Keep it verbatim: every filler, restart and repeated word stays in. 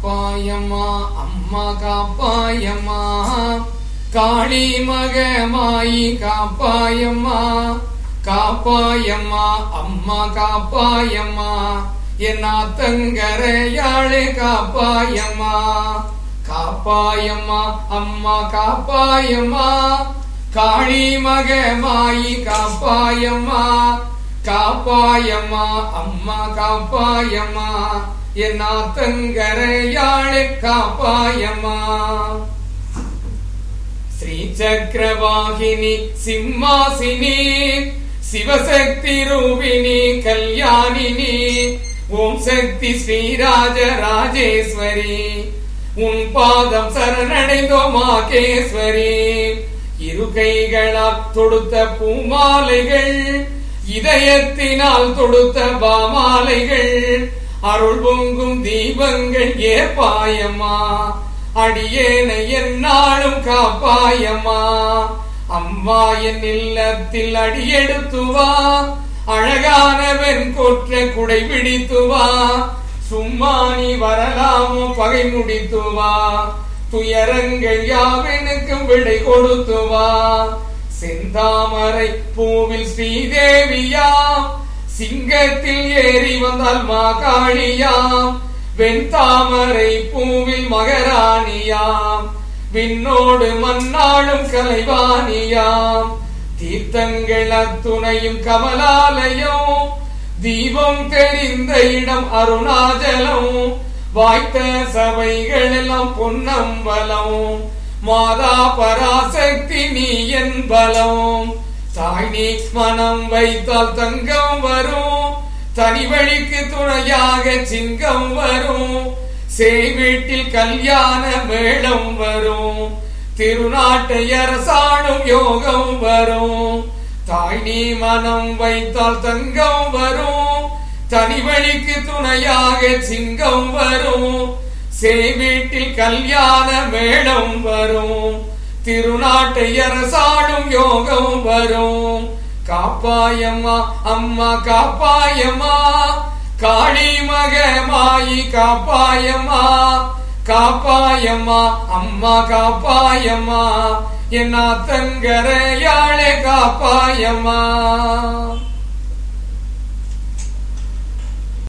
காப்பாயம்மா அம்மா காப்பாயம்மா, காளி மகமாயி காப்பாயம்மா, காப்பாயம்மா அம்மா காப்பாயம்மா, என் ஆத்தங்கரையாளே காப்பாயம்மா, காப்பாயம்மா அம்மா காப்பாயம்மா, காளி மகமாயி காப்பாயம்மா, காப்பாயம்மா அம்மா காப்பாயம்மா, என் ஆத்தங்கரையாளே காப்பாயம்மா. ஸ்ரீ சக்கரவாகினி சிம்மாசினி, சிவசக்தி ரூபிணி கல்யாணினி, ஓம் சக்தி ஸ்ரீராஜ ராஜேஸ்வரி, உன் பாதம் சரணடைந்தோம் மாகேஸ்வரி. இரு கைகளால் தொடுத்த பூமாலைகள், இதயத்தினால் தொடுத்த பாமாலைகள், அருள் பொங்கும் தீபங்கள் ஏற்பாயம்மா, அடியேனை என்னாலும் காப்பாயம்மா. அம்மா என் இல்லத்தில் அடியெடுத்துவா, அழகானவன் கொற்ற குடை பிடித்துவா, சும்மா நீ வரலாமோ பகை முடித்துவா, துயரங்கள் யாவெனுக்கும் விடை கொடுத்துவா. செந்தாமரை பூவில் ஸ்ரீதேவியாம், சிங்கத்தில் ஏறி வந்தால் மாகாளியாம், வெண்தாமரை பூவில் மகராணியாம், விண்ணோடு மன்னாளும் கலைவாணியாம். தீர்த்தங்கள் அத்துணையும் கமலாலயம், தீபம் தெரிந்த இடம் அருணாச்சலம், வாய்த்த சபைகள் எல்லாம் பொன்னம்பலம், மாதா பராசக்தி நீ என் பலம். தாய் நீ மனம் வைத்தால் தங்கம் வரும், தனி வழிக்கு துணையாக சிங்கம் வரும், சேய் வீட்டில் கல்யாண மேளம் வரும், திருநாட்டை அரசாடும் யோகம் வரும். தாய் நீ மனம் வைத்தால் தங்கம் வரும், தனி வழிக்கு துணையாக சிங்கம் வரும், சேய் வீட்டில் கல்யாண மேளம் வரும், திருநாட்டை அரசாடும் யோகம் வரும். காப்பாயம்மா அம்மா காப்பாயம்மா, காளி மகமாயி காப்பாயம்மா, காப்பாயம்மா அம்மா காப்பாயம்மா, என் ஆத்தங்கரையாளே காப்பாயம்மா.